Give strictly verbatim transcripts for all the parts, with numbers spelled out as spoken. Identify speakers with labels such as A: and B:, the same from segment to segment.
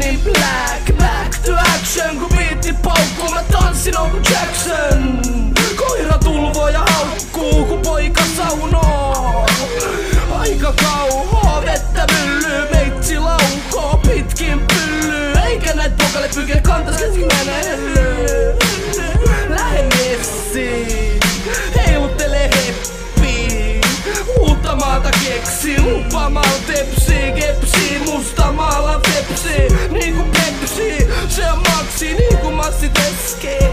A: in black. Back to action, kun biitti paukkuu, mä tanssin Oku Jackson. Koira tulvoo ja haukkuu, kun poika saunoo. Aika kauhoo, vettä myllyy, meitsi laukoo pitkin pyllyy. Eikä näit pokale pykele kantas keskimmäinen hellyy. Lähe messiin, heiluttele heppiin. Uutta maata keksi, lupamal tepsii. Kepsii, musta maala tepsii. Niinku Pepsi, se on maksi, niinku massi teskee.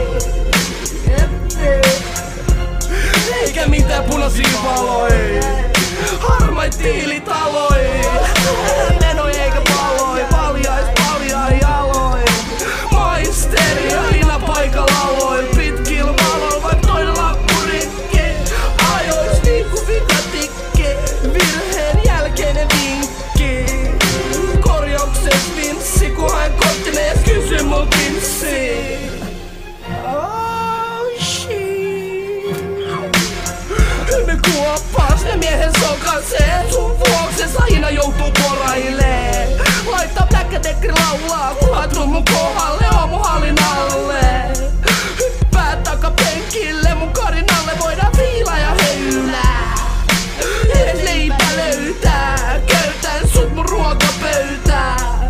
A: Eikä mitään punaisia valoi, harmait tiilitaloi. Menoi eikä paloi, paljais paljai aloin. Maisteri aina paikalla aloin, pitkil valoin, vaik toinen lappu rikki. Ajois niinku vikatikki, virheen jälkeinen vinkki. Korjaukses vinssi, kun haen korttinen ja kysy mul pinssi. Kuoppas ne miehen sokasee, sun vuokses aina joutuu porailee. Laittaa bläkkätekri laulaa, kuhat mun kohdalle, aamu hallin alle. Hyppää takapenkille, mun karinalle voidaan viilaa ja höylää. Edes leipä löytää, köytän sut mun ruokapöytään.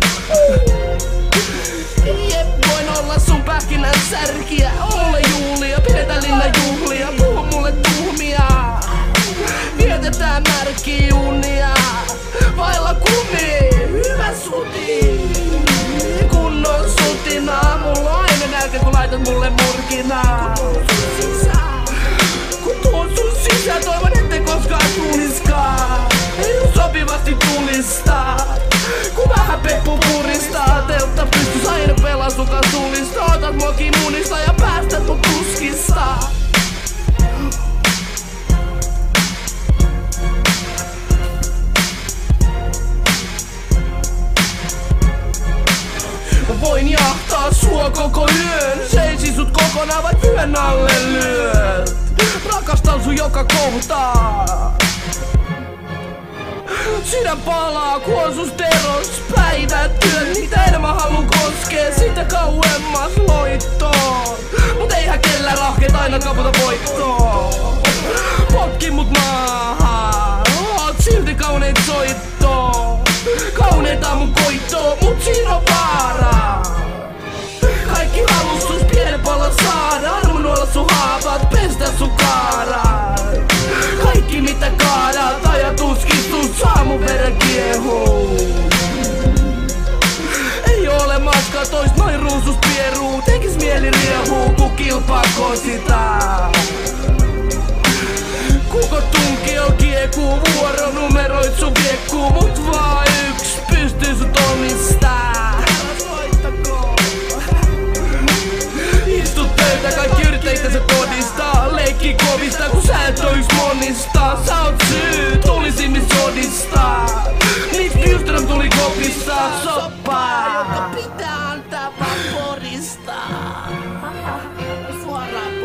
A: Jep, voin olla sun pähkinän särkiä, ole Julia, pidetään linnan juhlia, puhu mulle tuhmia. Vietetään märkiunia, vailla kumia, hyvä suti. Kunnon sutina, mulla on aina nälkä kun laitat mulle murkinaa. Kun tuun sun sisään, toivon ette koskaan tuliskaan. Ei sopivasti tulistaa, kun vähän peppu puristaa. Teltta pystys aina pelaa sukan sulista. Otat mua kimunista ja päästät mut tuskista. Voin jahtaa sua koko yön, seisin sut kokonaan vaik vyön alle lyöt. Rakastan sun joka kohtaa. Sydän palaa, kun on sus teros päivät työt. Mitä enemmän haluun koskee, sitä kauemmas loittoon. Mut eihän kellään rahkeet aina kaputa voittoon. Potki mut maahan, oot silti kauneit soittoon. Kauneita mun koittoo, mut siinä on vaara. Kaikki halus sus pienen pallon saada. Armun olla sun haavat, pestä sun kaarat. Kaikki mitä kaadat, ajatuskistus saa mun veren kiehuu. Ei ole matkaa tois noin ruusus pieruu. Tekis mieli riehuu, ku kilpaako sitä. Kuko tunkio kiekuu, vuoronumeroit sun viekkuu. Mut vaan yks pystyy sut omistaa. Istut pöytä, kaikki yrittää itse todistaa. Leikki kovista, kun sä et oo yks monista. Sä oot syy, tulisimmin sodistaa. Niks Bjurström tuli kopista. Soppaa, joka pitää antaa vaan poristaa. Suoraan